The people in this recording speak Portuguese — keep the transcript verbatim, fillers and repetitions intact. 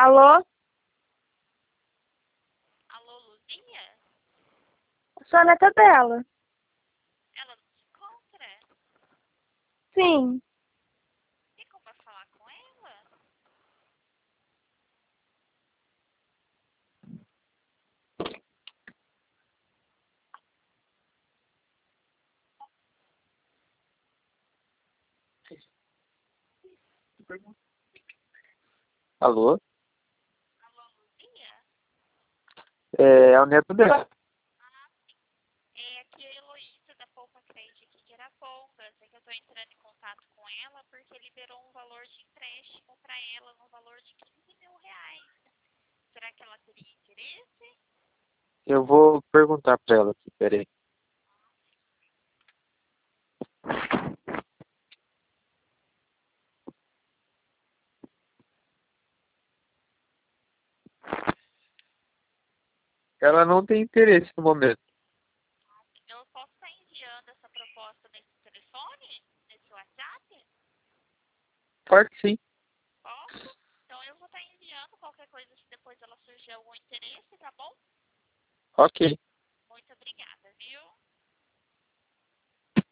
Alô? Alô, Luzia? Sou a neta dela. Ela não se encontra? Sim. Tem como eu falar com ela? Alô? Alô, Luzia? É, é o neto dela. Ah, sim. É aqui a Heloísa da Poupa Crédito aqui de Arapongas. É que eu tô entrando em contato com ela porque liberou um valor de empréstimo para ela no valor de quinze mil reais. Será que ela teria interesse? Eu vou perguntar pra ela aqui, peraí. Ela não tem interesse no momento. Eu posso estar enviando essa proposta nesse telefone? Nesse WhatsApp? Claro que sim. Posso? Então eu vou estar enviando qualquer coisa se depois ela surgir algum interesse, tá bom? Ok.